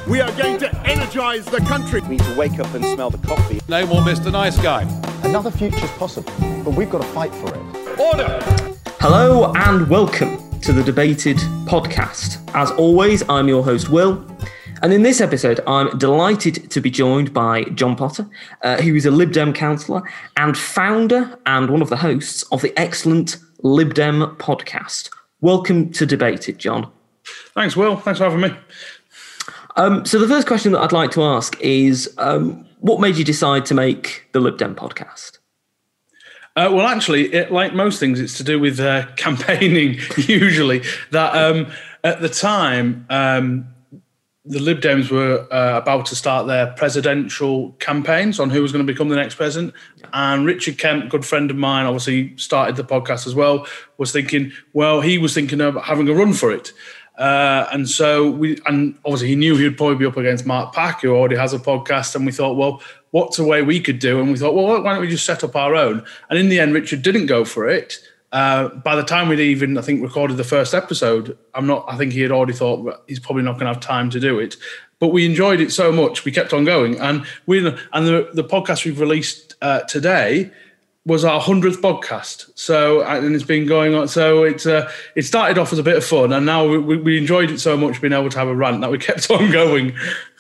We are going to energise the country. We need to wake up and smell the coffee. No more Mr. Nice Guy. Another future's possible, but we've got to fight for it. Order! Hello and welcome to the Debated podcast. As always, I'm your host, Will. And in this episode, I'm delighted to be joined by John Potter, who is a Lib Dem councillor and founder and one of the hosts of the excellent Lib Dem podcast. Welcome to Debated, John. Thanks, Will. Thanks for having me. So the first question that I'd like to ask is, what made you decide to make the Lib Dem podcast? Well, actually, like most things, it's to do with campaigning, usually. That at the time, the Lib Dems were about to start their presidential campaigns on who was going to become the next president. And Richard Kemp, good friend of mine, obviously started the podcast as well, was thinking, well, he was thinking of having a run for it. And obviously he knew he would probably be up against Mark Pack, who already has a podcast. And we thought, well, what's a way we could do? And we thought, well, why don't we just set up our own? And in the end, Richard didn't go for it. By the time we'd even, I think, recorded the first episode, I think he had already thought well, he's probably not going to have time to do it. But we enjoyed it so much, we kept on going. And the podcast we've released today was our 100th podcast. So, and it's been going on. So it started off as a bit of fun, and now we enjoyed it so much being able to have a rant that we kept on going.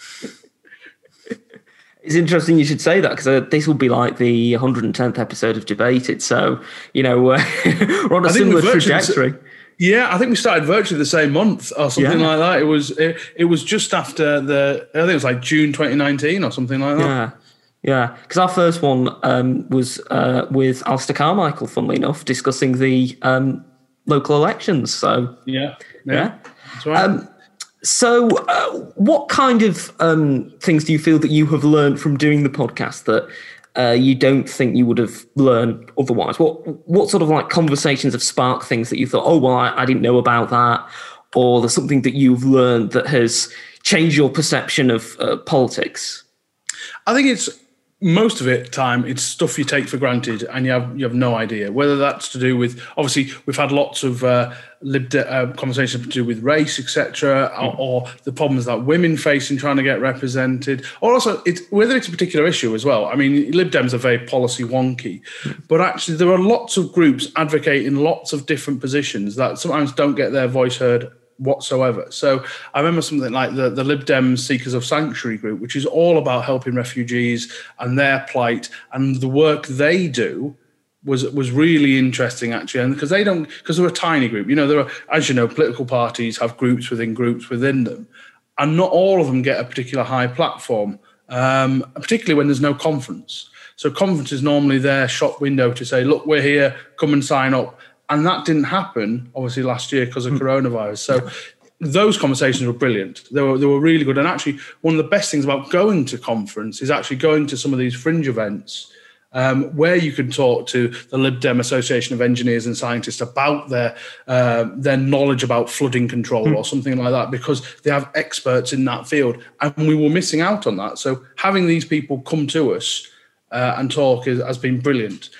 It's interesting you should say that, because this will be like the 110th episode of Debated. So, we're on a similar trajectory. Yeah, I think we started virtually the same month or something like that. It was just after I think it was like June 2019 or something like that. Yeah, because our first one was with Alistair Carmichael, funnily enough, discussing the local elections. So yeah. That's right. So what kind of things do you feel that you have learned from doing the podcast that you don't think you would have learned otherwise? What sort of like conversations have sparked things that you thought, oh, well, I didn't know about that, or there's something that you've learned that has changed your perception of politics? I think it's most of it's stuff you take for granted and you have no idea, whether that's to do with, obviously we've had lots of conversations to do with race, etc., or the problems that women face in trying to get represented, or also whether it's a particular issue as well. I mean, Lib Dems are very policy wonky, but actually there are lots of groups advocating lots of different positions that sometimes don't get their voice heard whatsoever. So I remember something like the Lib Dem Seekers of Sanctuary group, which is all about helping refugees and their plight, and the work they do was really interesting, actually. And because they're a tiny group, there are, as you know, political parties have groups within them, and not all of them get a particular high platform, particularly when there's no conference. So conference is normally their shop window to say, look, we're here, come and sign up. And that didn't happen, obviously, last year because of coronavirus. So those conversations were brilliant. They were really good. And actually, one of the best things about going to conference is actually going to some of these fringe events where you can talk to the Lib Dem Association of Engineers and Scientists about their knowledge about flooding control or something like that, because they have experts in that field. And we were missing out on that. So having these people come to us and talk has been brilliant.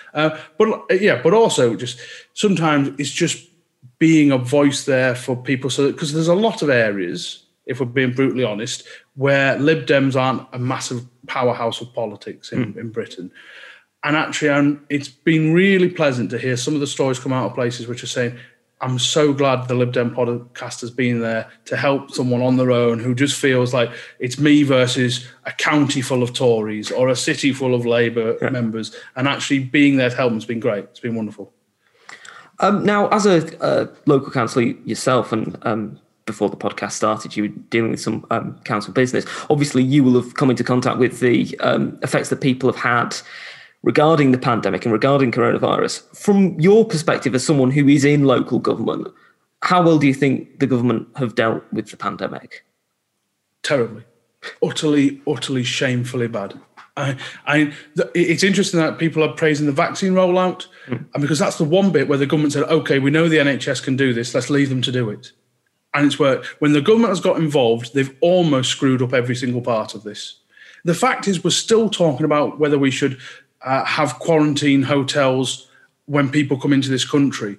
But also just sometimes it's just being a voice there for people. So because there's a lot of areas, if we're being brutally honest, where Lib Dems aren't a massive powerhouse of politics in Britain. And actually, it's been really pleasant to hear some of the stories come out of places which are saying, I'm so glad the Lib Dem podcast has been there to help someone on their own who just feels like it's me versus a county full of Tories or a city full of Labour members. And actually being there to help them has been great. It's been wonderful. Now, as a local councillor yourself, and before the podcast started, you were dealing with some council business. Obviously, you will have come into contact with the effects that people have had regarding the pandemic and regarding coronavirus. From your perspective as someone who is in local government, how well do you think the government have dealt with the pandemic? Terribly. Utterly shamefully bad. It's interesting that people are praising the vaccine rollout, and because that's the one bit where the government said, OK, we know the NHS can do this, let's leave them to do it. And it's where, when the government has got involved, they've almost screwed up every single part of this. The fact is, we're still talking about whether we should have quarantine hotels when people come into this country.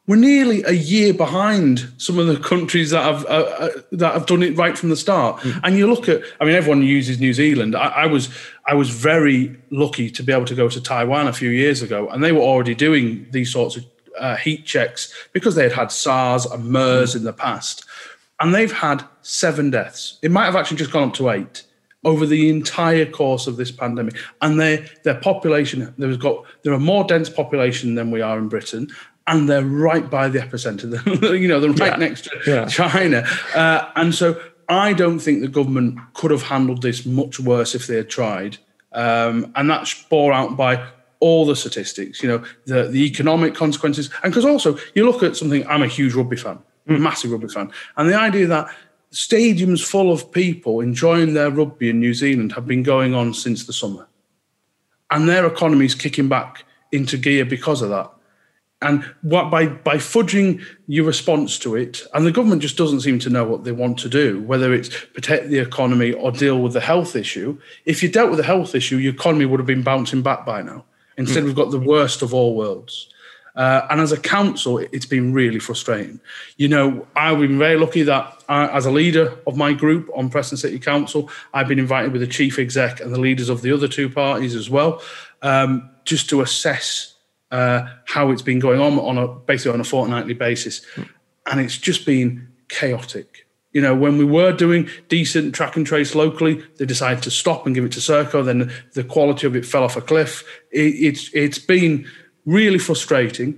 we're nearly a year behind some of the countries that have done it right from the start. And you look at, I mean, everyone uses New Zealand. I was very lucky to be able to go to Taiwan a few years ago, and they were already doing these sorts of heat checks because they had SARS and MERS in the past, and they've had 7 deaths. It might have actually just gone up to 8 over the entire course of this pandemic. And their population, they're a more dense population than we are in Britain. And they're right by the epicenter. They're right next to China. And so I don't think the government could have handled this much worse if they had tried. And that's bore out by all the statistics, the economic consequences. And because also you look at something, I'm a huge rugby fan, massive rugby fan. And the idea that stadiums full of people enjoying their rugby in New Zealand have been going on since the summer. And their economy's kicking back into gear because of that. And by fudging your response to it, and the government just doesn't seem to know what they want to do, whether it's protect the economy or deal with the health issue. If you dealt with the health issue, your economy would have been bouncing back by now. Instead, we've got the worst of all worlds. And as a council, it's been really frustrating. I've been very lucky that as a leader of my group on Preston City Council, I've been invited with the chief exec and the leaders of the other 2 parties as well, just to assess how it's been going on basically on a fortnightly basis. And it's just been chaotic. When we were doing decent track and trace locally, they decided to stop and give it to Serco. Then the quality of it fell off a cliff. It's been really frustrating.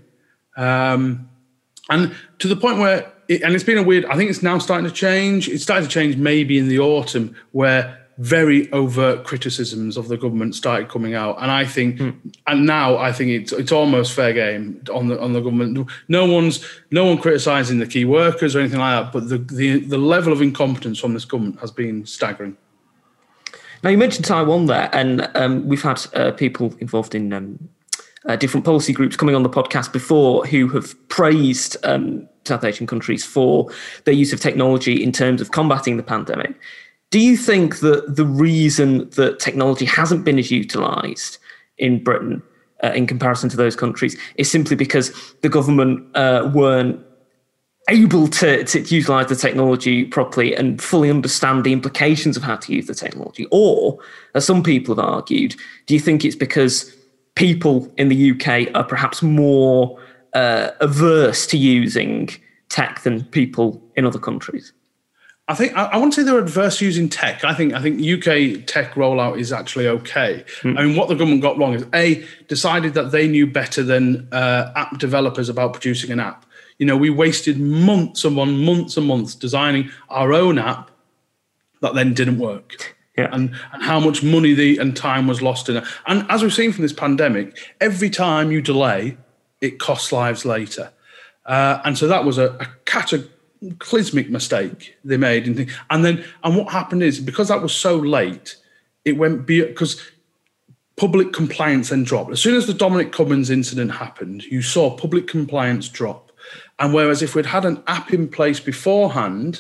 And to the point where, it's been I think it's now starting to change. It started to change maybe in the autumn, where very overt criticisms of the government started coming out, and I think, and now I think it's almost fair game on the government. No one criticising the key workers or anything like that, but the level of incompetence from this government has been staggering. Now you mentioned Taiwan there, and we've had people involved in different policy groups coming on the podcast before who have praised South Asian countries for their use of technology in terms of combating the pandemic. Do you think that the reason that technology hasn't been as utilised in Britain in comparison to those countries is simply because the government weren't able to utilise the technology properly and fully understand the implications of how to use the technology? Or, as some people have argued, do you think it's because people in the UK are perhaps more averse to using tech than people in other countries? I think I wouldn't say they're adverse to using tech. I think UK tech rollout is actually okay. I mean, what the government got wrong is decided that they knew better than app developers about producing an app. We wasted months and months designing our own app that then didn't work. Yeah. And how much money and time was lost in it. And as we've seen from this pandemic, every time you delay, it costs lives later. And so that was a cataclysmic mistake they made. And what happened is, because that was so late, it went because public compliance then dropped. As soon as the Dominic Cummings incident happened, you saw public compliance drop. And whereas if we'd had an app in place beforehand,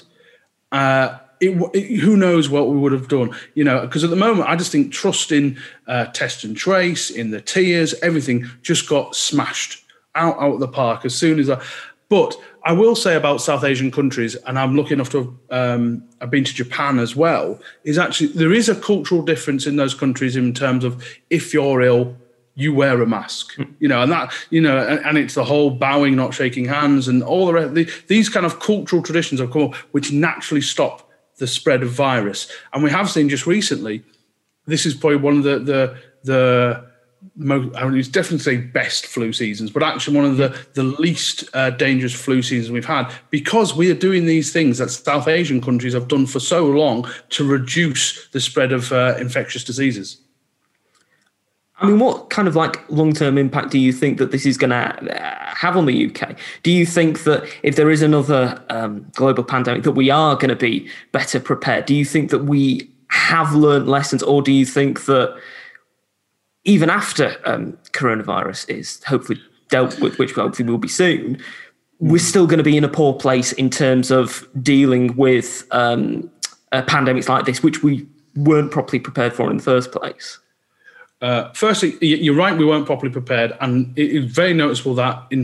who knows what we would have done, because at the moment, I just think trust in test and trace, in the tiers, everything just got smashed out of the park as soon as But I will say about South Asian countries, and I'm lucky enough to have been to Japan as well, is actually there is a cultural difference in those countries in terms of if you're ill, you wear a mask, and that, and it's the whole bowing, not shaking hands, and all the rest. These kind of cultural traditions have come up, which naturally stop the spread of virus. And we have seen just recently, this is probably one of the most, I would definitely say best flu seasons, but actually one of the least dangerous flu seasons we've had, because we are doing these things that South Asian countries have done for so long to reduce the spread of infectious diseases. I mean, what kind of long-term impact do you think that this is going to have on the UK? Do you think that if there is another global pandemic, that we are going to be better prepared? Do you think that we have learned lessons, or do you think that even after coronavirus is hopefully dealt with, which hopefully will be soon, we're still going to be in a poor place in terms of dealing with pandemics like this, which we weren't properly prepared for in the first place? Firstly, you're right, we weren't properly prepared. And it is very noticeable that in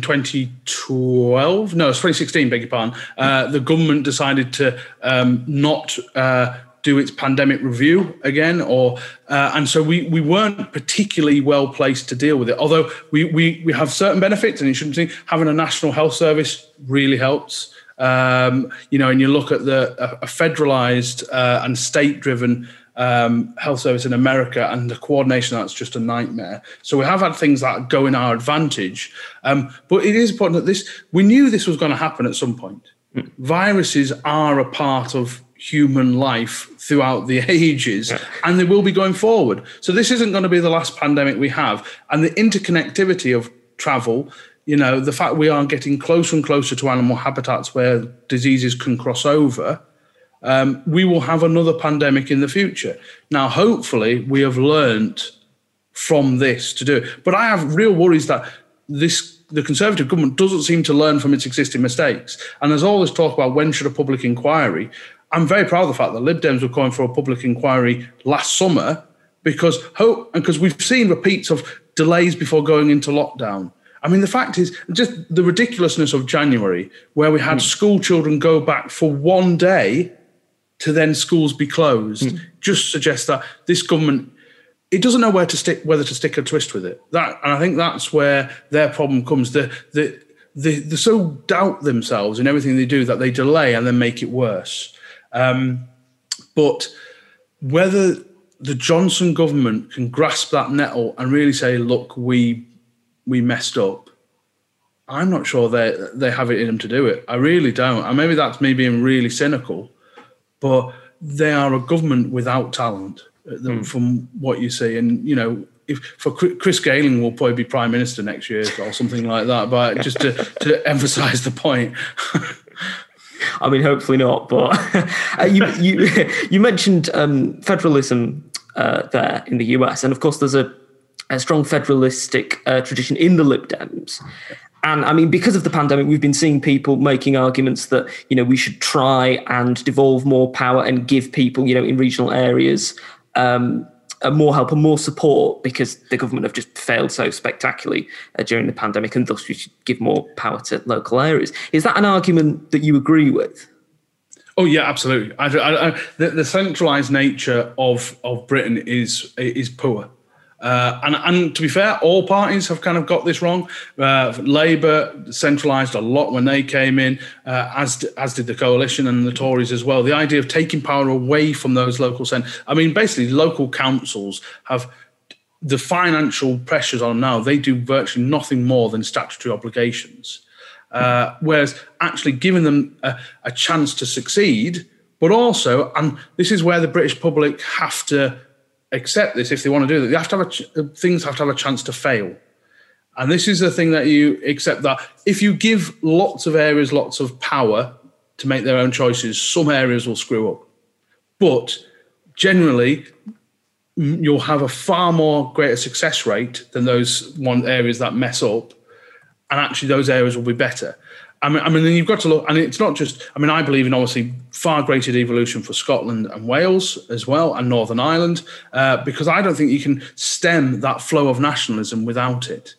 2016, beg your pardon, the government decided to not do its pandemic review again, and so we weren't particularly well placed to deal with it. Although we have certain benefits, and you shouldn't think having a national health service really helps. And you look at a federalised and state-driven health service in America, and the coordination, that's just a nightmare. So we have had things that go in our advantage. But it is important that we knew this was going to happen at some point. Viruses are a part of human life throughout the ages, and they will be going forward. So this isn't going to be the last pandemic we have. And the interconnectivity of travel, the fact we are getting closer and closer to animal habitats where diseases can cross over, we will have another pandemic in the future. Now, hopefully, we have learnt from this to do it. But I have real worries that the Conservative government doesn't seem to learn from its existing mistakes. And there's all this talk about when should a public inquiry. I'm very proud of the fact that Lib Dems were calling for a public inquiry last summer because we've seen repeats of delays before going into lockdown. I mean, the fact is just the ridiculousness of January, where we had school children go back for one day to then schools be closed, just suggests that this government, it doesn't know whether to stick or twist with it. And I think that's where their problem comes. They so doubt themselves in everything they do that they delay and then make it worse. But whether the Johnson government can grasp that nettle and really say, look, we messed up, I'm not sure they have it in them to do it. I really don't. And maybe that's me being really cynical, but they are a government without talent from what you see. And, Chris Galing will probably be Prime Minister next year or something like that, but just to emphasise the point. I mean, hopefully not. But you mentioned federalism there in the US, and of course, there's a strong federalistic tradition in the Lib Dems. And I mean, because of the pandemic, we've been seeing people making arguments that we should try and devolve more power and give people in regional areas more help and more support because the government have just failed so spectacularly during the pandemic, and thus we should give more power to local areas. Is that an argument that you agree with? Oh yeah, absolutely. The centralised nature of Britain is poor. And to be fair, all parties have kind of got this wrong. Labour centralised a lot when they came in, as did the coalition and the Tories as well. The idea of taking power away from those local basically local councils have the financial pressures on them now. They do virtually nothing more than statutory obligations, whereas actually giving them a chance to succeed, but also, and this is where the British public have to accept this if they want to do that. They have to have things have to have a chance to fail. And this is the thing that you accept, that if you give lots of areas lots of power to make their own choices, some areas will screw up. But generally, you'll have a far more greater success rate than those areas that mess up. And actually those areas will be better. I mean, then you've got to look, and it's not just, I believe in obviously far greater devolution for Scotland and Wales as well, and Northern Ireland, because I don't think you can stem that flow of nationalism without it.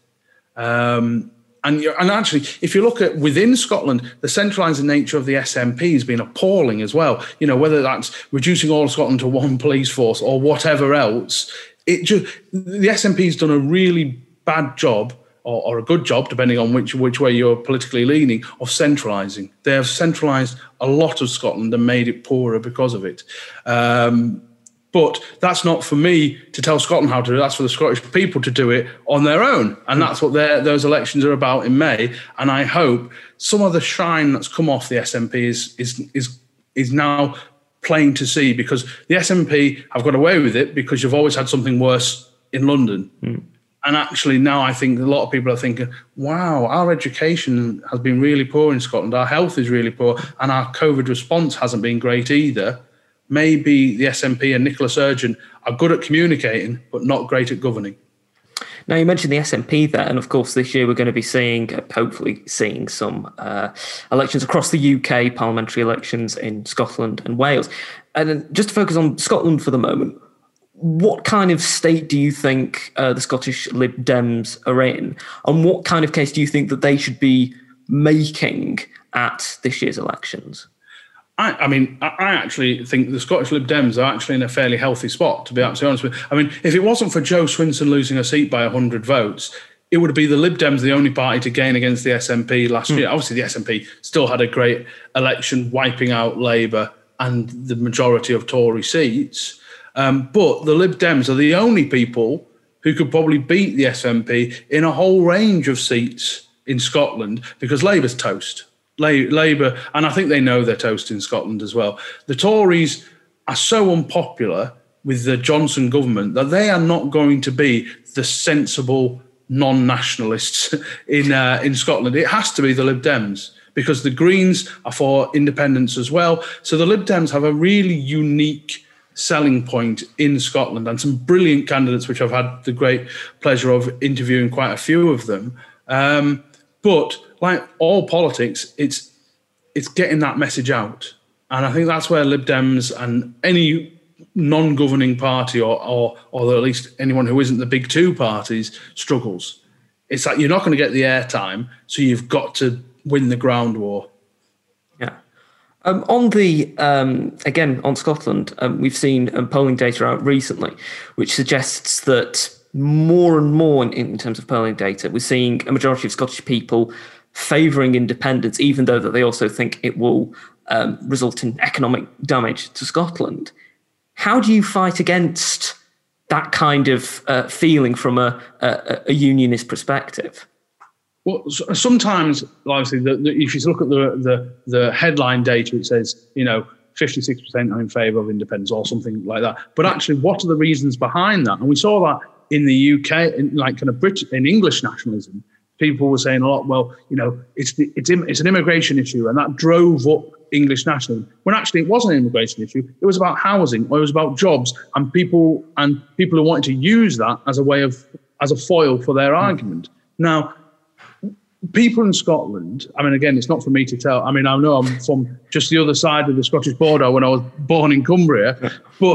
And actually, if you look at within Scotland, the centralising nature of the SNP has been appalling as well. Whether that's reducing all of Scotland to one police force or whatever else, the SNP has done a really bad job, or a good job, depending on which way you're politically leaning, of centralising. They have centralised a lot of Scotland and made it poorer because of it. But that's not for me to tell Scotland how to do it. That's for the Scottish people to do it on their own. And that's what those elections are about in May. And I hope some of the shine that's come off the SNP is now plain to see, because the SNP have got away with it because you've always had something worse in London. And actually now I think a lot of people are thinking, wow, our education has been really poor in Scotland. Our health is really poor, and our COVID response hasn't been great either. Maybe the SNP and Nicola Sturgeon are good at communicating, but not great at governing. Now, you mentioned the SNP there, and of course this year we're going to be hopefully seeing some elections across the UK, parliamentary elections in Scotland and Wales. And then just to focus on Scotland for the moment, what kind of state do you think the Scottish Lib Dems are in, and what kind of case do you think that they should be making at this year's elections? I actually think the Scottish Lib Dems are actually in a fairly healthy spot, to be absolutely honest with you. I mean, if it wasn't for Jo Swinson losing a seat by 100 votes, it would be the Lib Dems the only party to gain against the SNP last year. Obviously, the SNP still had a great election, wiping out Labour and the majority of Tory seats. But the Lib Dems are the only people who could probably beat the SNP in a whole range of seats in Scotland, because Labour's toast. Labour, and I think they know they're toast in Scotland as well. The Tories are so unpopular with the Johnson government that they are not going to be the sensible non-nationalists in Scotland. It has to be the Lib Dems, because the Greens are for independence as well. So the Lib Dems have a really unique selling point in Scotland, and some brilliant candidates, which I've had the great pleasure of interviewing quite a few of them. But like all politics, it's getting that message out. And I think that's where Lib Dems and any non-governing party or at least anyone who isn't the big two parties struggles. It's like you're not going to get the airtime, so you've got to win the ground war. Yeah. On the again on Scotland, we've seen polling data out recently, which suggests that more and more in terms of polling data, we're seeing a majority of Scottish people favouring independence, even though that they also think it will result in economic damage to Scotland. How do you fight against that kind of feeling from a unionist perspective? Well, sometimes, obviously, if you look at the headline data, it says, 56% are in favour of independence or something like that. But actually, what are the reasons behind that? And we saw that in the UK, in English nationalism. People were saying a lot, well, it's an immigration issue, and that drove up English nationalism. When actually it wasn't an immigration issue, it was about housing, or it was about jobs, and people who wanted to use that as a foil for their argument. Now, people in Scotland, again, it's not for me to tell. I know I'm from just the other side of the Scottish border when I was born in Cumbria, but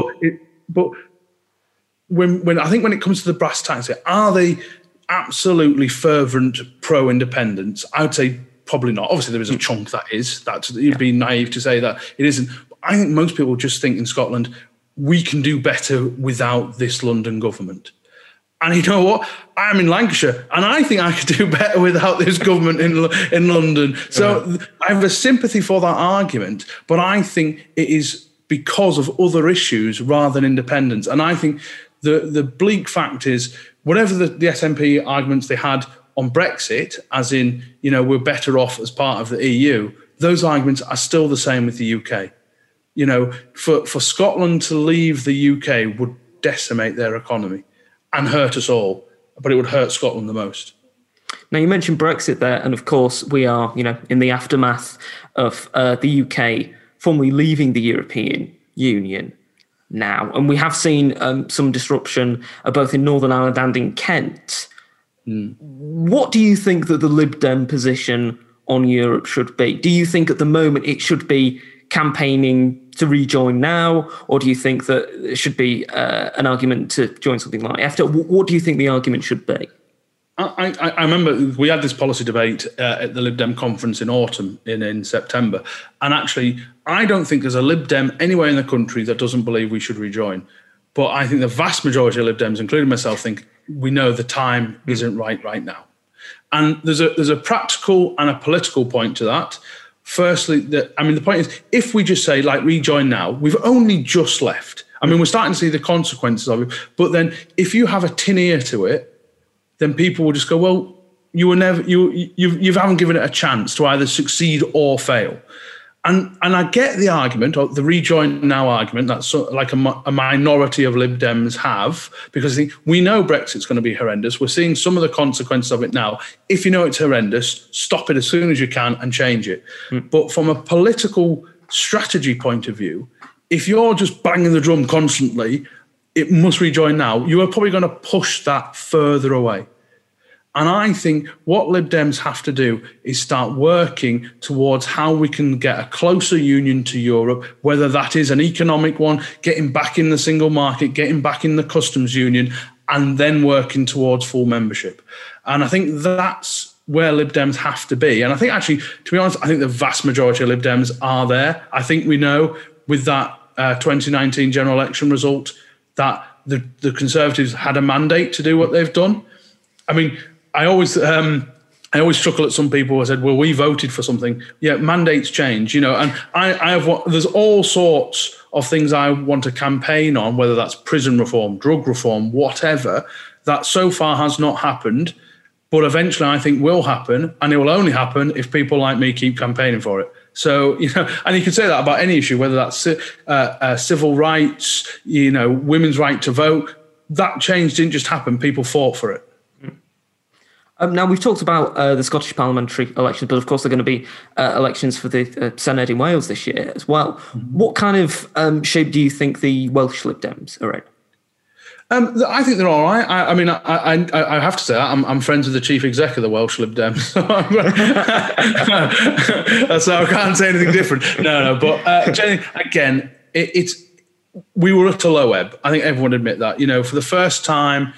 when I think when it comes to the brass tacks, are they absolutely fervent pro-independence? I would say probably not. Obviously, there is a chunk you'd be naive to say that it isn't. I think most people just think in Scotland, we can do better without this London government. And you know what? I'm in Lancashire, and I think I could do better without this government in London. So I have a sympathy for that argument, but I think it is because of other issues rather than independence. And I think the bleak fact is, whatever the SNP arguments they had on Brexit, as in, we're better off as part of the EU, those arguments are still the same with the UK. For Scotland to leave the UK would decimate their economy and hurt us all, but it would hurt Scotland the most. Now, you mentioned Brexit there, and of course we are, in the aftermath of the UK formally leaving the European Union now. And we have seen some disruption both in Northern Ireland and in Kent. What do you think that the Lib Dem position on Europe should be? Do you think at the moment it should be campaigning to rejoin now, or do you think that there should be an argument to join something like EFTA? What do you think the argument should be? I remember we had this policy debate at the Lib Dem conference in autumn, in September. And actually, I don't think there's a Lib Dem anywhere in the country that doesn't believe we should rejoin. But I think the vast majority of Lib Dems, including myself, think we know the time isn't right now. And there's a practical and a political point to that. Firstly, the point is, if we just say, rejoin now, we've only just left. We're starting to see the consequences of it. But then if you have a tin ear to it, then people will just go, well, you haven't given it a chance to either succeed or fail. And I get the argument, or the rejoin now argument, that's like a minority of Lib Dems have, because I think we know Brexit's going to be horrendous. We're seeing some of the consequences of it now. If you know it's horrendous, stop it as soon as you can and change it. But from a political strategy point of view, if you're just banging the drum constantly, it must rejoin now, you are probably going to push that further away. And I think what Lib Dems have to do is start working towards how we can get a closer union to Europe, whether that is an economic one, getting back in the single market, getting back in the customs union, and then working towards full membership. And I think that's where Lib Dems have to be. And I think actually, to be honest, I think the vast majority of Lib Dems are there. I think we know with that 2019 general election result that the Conservatives had a mandate to do what they've done. I mean, I always chuckle at some people who said, well, we voted for something. Yeah, mandates change, and I have there's all sorts of things I want to campaign on, whether that's prison reform, drug reform, whatever, that so far has not happened, but eventually I think will happen, and it will only happen if people like me keep campaigning for it. So, and you can say that about any issue, whether that's civil rights, women's right to vote. That change didn't just happen, people fought for it. Now, we've talked about the Scottish parliamentary elections, but of course there are going to be elections for the Senedd in Wales this year as well. Mm-hmm. What kind of shape do you think the Welsh Lib Dems are in? I think they're all right. I mean, I have to say I'm friends with the chief exec of the Welsh Lib Dems, so I can't say anything different. No. But generally, again, we were at a low ebb. I think everyone would admit that. For the first time.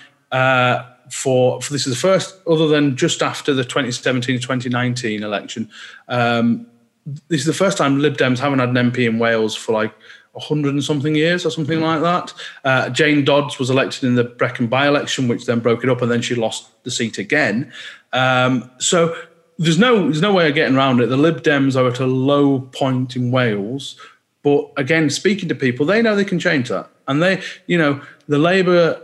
For this is the first, other than just after the 2017-2019 election, this is the first time Lib Dems haven't had an MP in Wales for like 100 and something years or something like that. Jane Dodds was elected in the Brecon by-election, which then broke it up, and then she lost the seat again. So there's no way of getting around it. The Lib Dems are at a low point in Wales, but again, speaking to people, they know they can change that, and they, the Labour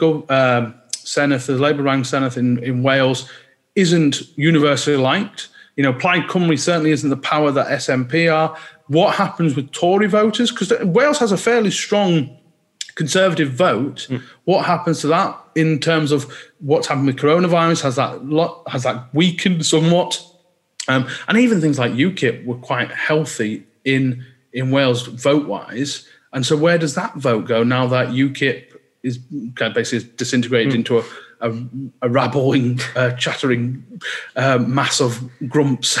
Senedd, the Labour-rang Senedd in Wales isn't universally liked. Plaid Cymru certainly isn't the power that SNP are. What happens with Tory voters? Because Wales has a fairly strong Conservative vote. What happens to that in terms of what's happened with coronavirus? Has that weakened somewhat? And even things like UKIP were quite healthy in Wales vote-wise. And so where does that vote go now that UKIP is kind of basically disintegrated into a rabbling, chattering mass of grumps?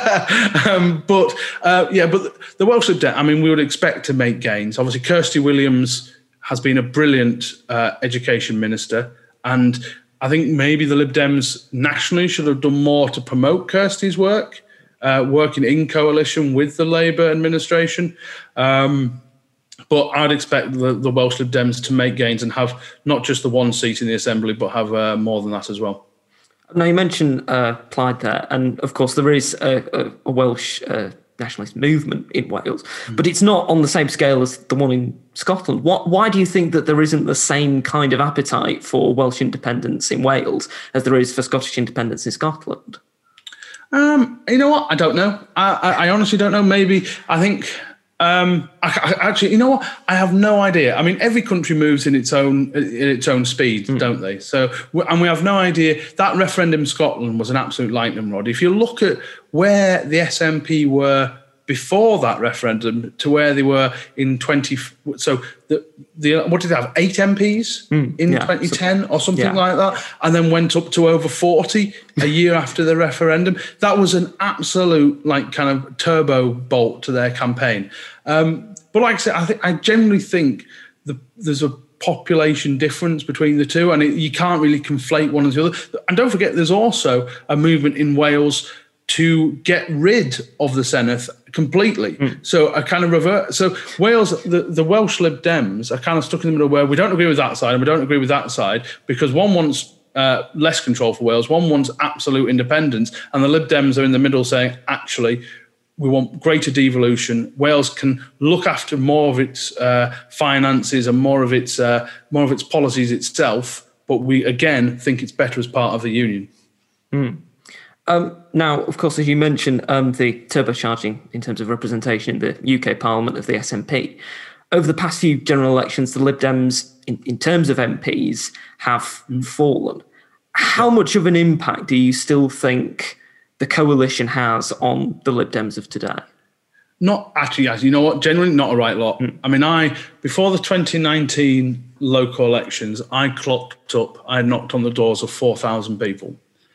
But the Welsh Lib Dem, I mean, we would expect to make gains. Obviously, Kirsty Williams has been a brilliant education minister, and I think maybe the Lib Dems nationally should have done more to promote Kirsty's work, working in coalition with the Labour administration. But I'd expect the Welsh Lib Dems to make gains and have not just the one seat in the Assembly, but have more than that as well. Now, you mentioned Plaid there, and of course there is a Welsh nationalist movement in Wales, but it's not on the same scale as the one in Scotland. Why do you think that there isn't the same kind of appetite for Welsh independence in Wales as there is for Scottish independence in Scotland? You know what? I don't know. I honestly don't know. Maybe I think... actually, you know what? I have no idea. I mean, every country moves in its own speed, don't they? So, and we have no idea. That referendum in Scotland was an absolute lightning rod. If you look at where the SNP were before that referendum to where they were in 20, so what did they have? 8 MPs in 2010 or something like that, and then went up to over 40 a year after the referendum. That was an absolute kind of turbo bolt to their campaign. But like I said, I generally think there's a population difference between the two, and you can't really conflate one and the other. And don't forget, there's also a movement in Wales to get rid of the Senedd completely. So a kind of revert. So Wales, the Welsh Lib Dems are kind of stuck in the middle where we don't agree with that side and we don't agree with that side, because one wants less control for Wales, one wants absolute independence, and the Lib Dems are in the middle saying, actually, we want greater devolution. Wales can look after more of its finances and more of its policies itself, but we again think it's better as part of the union. Now, of course, as you mentioned, the turbocharging in terms of representation in the UK Parliament of the SNP. Over the past few general elections, the Lib Dems, in terms of MPs, have fallen. How much of an impact do you still think the coalition has on the Lib Dems of today? Not actually, as you know what, generally not a right lot. I mean, before the 2019 local elections, I knocked on the doors of 4,000 people.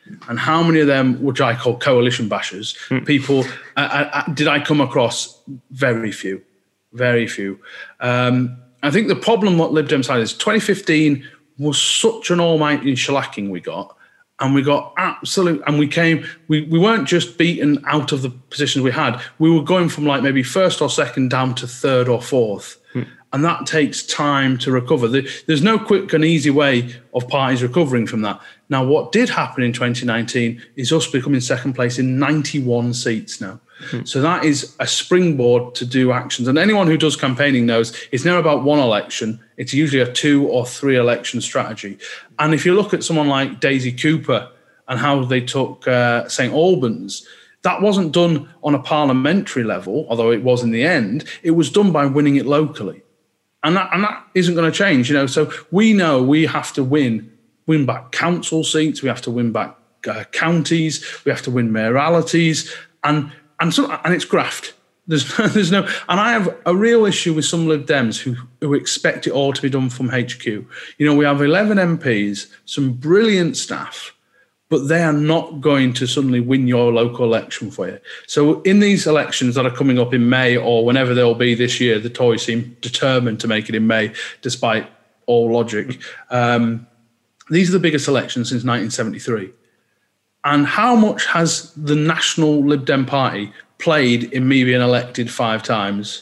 and how many of them, which I call coalition bashers, people, did I come across? Very few. Very few. I think the problem what Lib Dems had is 2015 was such an almighty shellacking we got, and we got absolute, and we weren't just beaten out of the positions we had. We were going from like maybe first or second down to third or fourth. And that takes time to recover. There's no quick and easy way of parties recovering from that. Now, what did happen in 2019 is us becoming second place in 91 seats now. So that is a springboard to do actions. And anyone who does campaigning knows it's never about one election. It's usually a 2 or 3 election strategy. And if you look at someone like Daisy Cooper and how they took St Albans, that wasn't done on a parliamentary level, although it was in the end. It was done by winning it locally. And that isn't going to change, So we know we have to win back council seats, we have to win back counties, we have to win mayoralties, and it's graft. There's no, and I have a real issue with some Lib Dems who expect it all to be done from HQ. We have 11 MPs, some brilliant staff, but they are not going to suddenly win your local election for you. So in these elections that are coming up in May or whenever they'll be this year, the Tories seem determined to make it in May, despite all logic. These are the biggest elections since 1973. And how much has the National Lib Dem Party played in me being elected 5 times?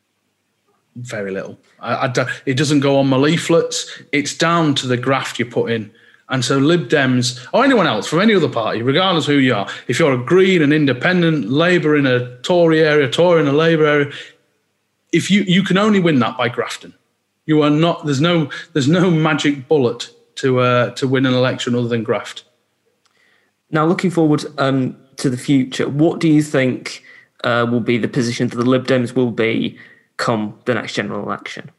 Very little. It doesn't go on my leaflets. It's down to the graft you put in. And so Lib Dems, or anyone else from any other party, regardless of who you are, if you're a Green, an Independent, Labour in a Tory area, Tory in a Labour area, if you can only win that by grafting. You are not. There's no magic bullet to win an election other than graft. Now, looking forward to the future, what do you think will be the position that the Lib Dems will be come the next general election?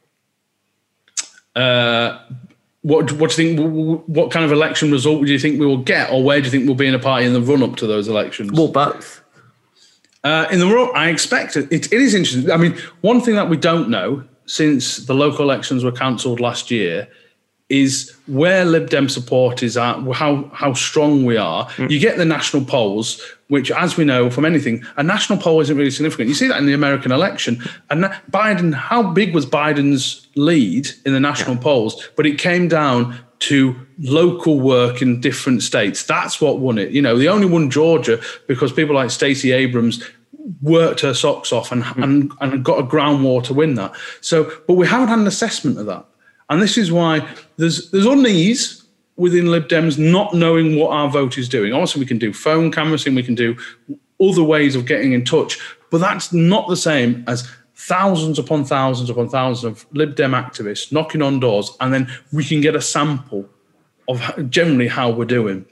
What do you think? What kind of election result do you think we will get, or where do you think we'll be in a party in the run up to those elections? Well, both. In the run, I expect it. It is interesting. I mean, one thing that we don't know since the local elections were cancelled last year is where Lib Dem support is at, how strong we are. You get the national polls, which, as we know from anything, a national poll isn't really significant. You see that in the American election. And Biden, how big was Biden's lead in the national polls? But it came down to local work in different states. That's what won it. They only won Georgia because people like Stacey Abrams worked her socks off and got a ground war to win that. But we haven't had an assessment of that. And this is why there's unease within Lib Dems not knowing what our vote is doing. Obviously, we can do phone canvassing, we can do other ways of getting in touch, but that's not the same as thousands upon thousands upon thousands of Lib Dem activists knocking on doors, and then we can get a sample of generally how we're doing.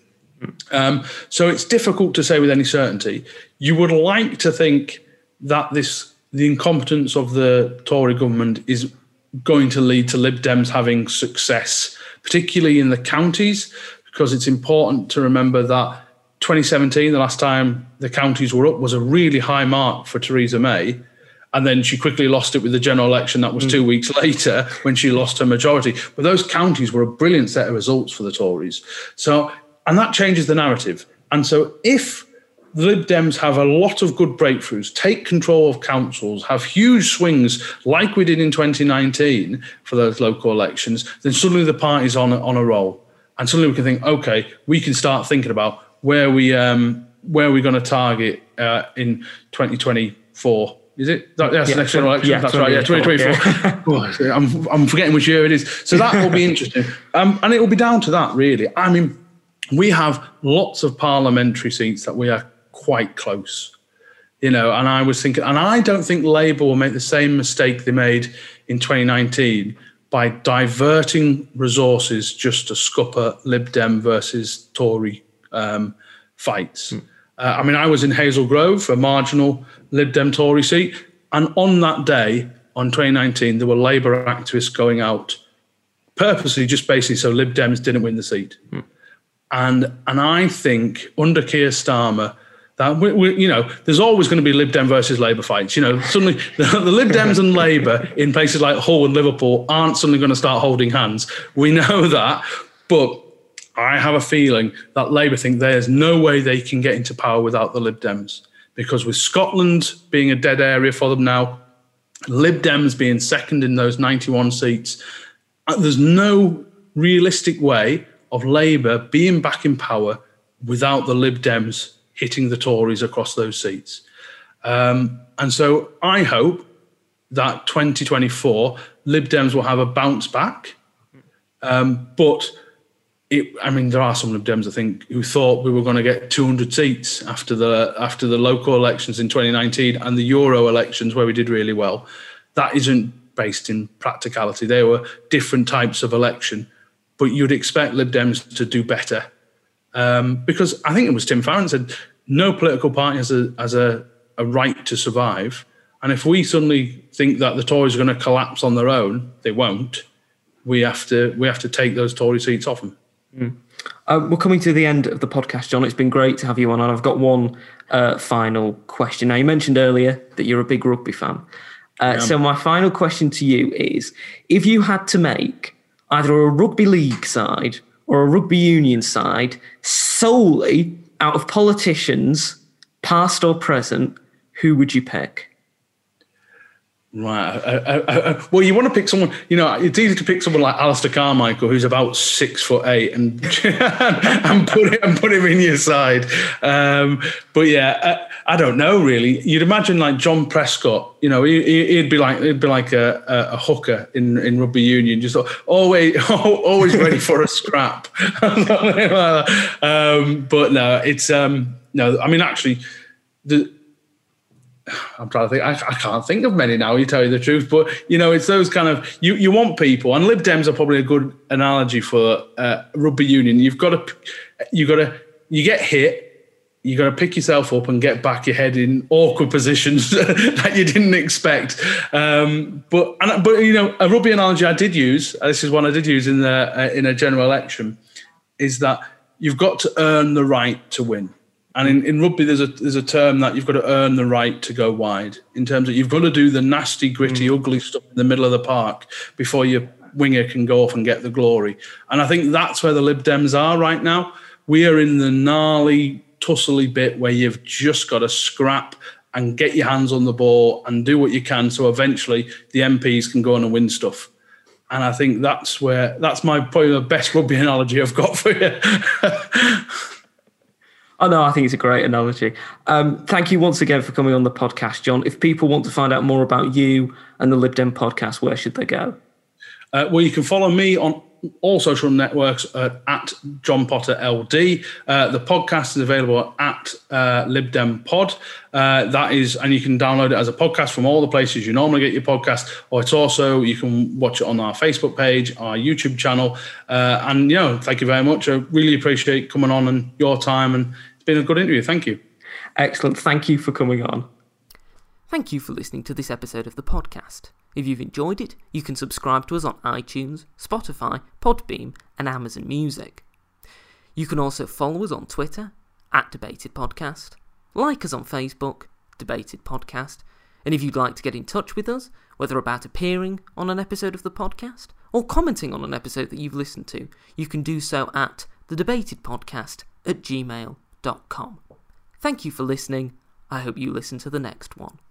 So it's difficult to say with any certainty. You would like to think that the incompetence of the Tory government is going to lead to Lib Dems having success, particularly in the counties, because it's important to remember that 2017, the last time the counties were up, was a really high mark for Theresa May. And then she quickly lost it with the general election. That was 2 weeks later when she lost her majority. But those counties were a brilliant set of results for the Tories. And that changes the narrative. And so if the Lib Dems have a lot of good breakthroughs, take control of councils, have huge swings like we did in 2019 for those local elections, then suddenly the party's on a roll. And suddenly we can think, okay, we can start thinking about where we're going to target in 2024. Is it? That's the next general election. Yeah, that's right. Yeah, 2024. Yeah. I'm forgetting which year it is. So that will be interesting. And it will be down to that, really. I mean, we have lots of parliamentary seats that we are quite close, and I was thinking, and I don't think Labour will make the same mistake they made in 2019 by diverting resources just to scupper Lib Dem versus Tory fights. I mean, I was in Hazel Grove, a marginal Lib Dem Tory seat, and on that day, on 2019, there were Labour activists going out purposely, just basically so Lib Dems didn't win the seat. And I think under Keir Starmer, that there's always going to be Lib Dem versus Labour fights. Suddenly the Lib Dems and Labour in places like Hull and Liverpool aren't suddenly going to start holding hands. We know that, but I have a feeling that Labour think there's no way they can get into power without the Lib Dems. Because with Scotland being a dead area for them now, Lib Dems being second in those 91 seats, there's no realistic way of Labour being back in power without the Lib Dems hitting the Tories across those seats. And so I hope that 2024, Lib Dems will have a bounce back. But there are some Lib Dems, I think, who thought we were going to get 200 seats after the local elections in 2019 and the Euro elections where we did really well. That isn't based in practicality. They were different types of election, but you'd expect Lib Dems to do better. Because I think it was Tim Farron said, no political party has a right to survive. And if we suddenly think that the Tories are going to collapse on their own, they won't. We have to take those Tory seats off them. We're coming to the end of the podcast, John. It's been great to have you on, and I've got one final question. Now, you mentioned earlier that you're a big rugby fan. So my final question to you is, if you had to make either a rugby league side or a rugby union side solely out of politicians, past or present, who would you pick? Right. Well, you want to pick someone, it's easy to pick someone like Alistair Carmichael, who's about 6'8", and put him in your side. But yeah, I don't know really. You'd imagine like John Prescott, he'd be like a hooker in rugby union, just always ready for a scrap. But no, it's no. I mean, actually, I'm trying to think. I can't think of many now, you tell you the truth. But, it's those kind of... You want people, and Lib Dems are probably a good analogy for rugby union. You get hit, you got to pick yourself up and get back your head in awkward positions that you didn't expect. But a rugby analogy I did use, this is one I did use in a general election, is that you've got to earn the right to win. And in rugby, there's a term that you've got to earn the right to go wide, in terms of you've got to do the nasty, gritty, ugly stuff in the middle of the park before your winger can go off and get the glory. And I think that's where the Lib Dems are right now. We are in the gnarly, tussly bit where you've just got to scrap and get your hands on the ball and do what you can so eventually the MPs can go on and win stuff. And I think that's probably the best rugby analogy I've got for you. Oh, no, I think it's a great analogy. Thank you once again for coming on the podcast, John. If people want to find out more about you and the Lib Dem podcast, where should they go? Well, you can follow me on all social networks at John Potter LD. The podcast is available at Lib Dem Pod. That is, and you can download it as a podcast from all the places you normally get your podcast. Or it's also, you can watch it on our Facebook page, our YouTube channel. And thank you very much. I really appreciate coming on and your time, and it's been a good interview. Thank you. Excellent. Thank you for coming on. Thank you for listening to this episode of the podcast. If you've enjoyed it, you can subscribe to us on iTunes, Spotify, Podbean, and Amazon Music. You can also follow us on Twitter, @DebatedPodcast, like us on Facebook, Debated Podcast, and if you'd like to get in touch with us, whether about appearing on an episode of the podcast or commenting on an episode that you've listened to, you can do so at thedebatedpodcast@gmail.com. Thank you for listening. I hope you listen to the next one.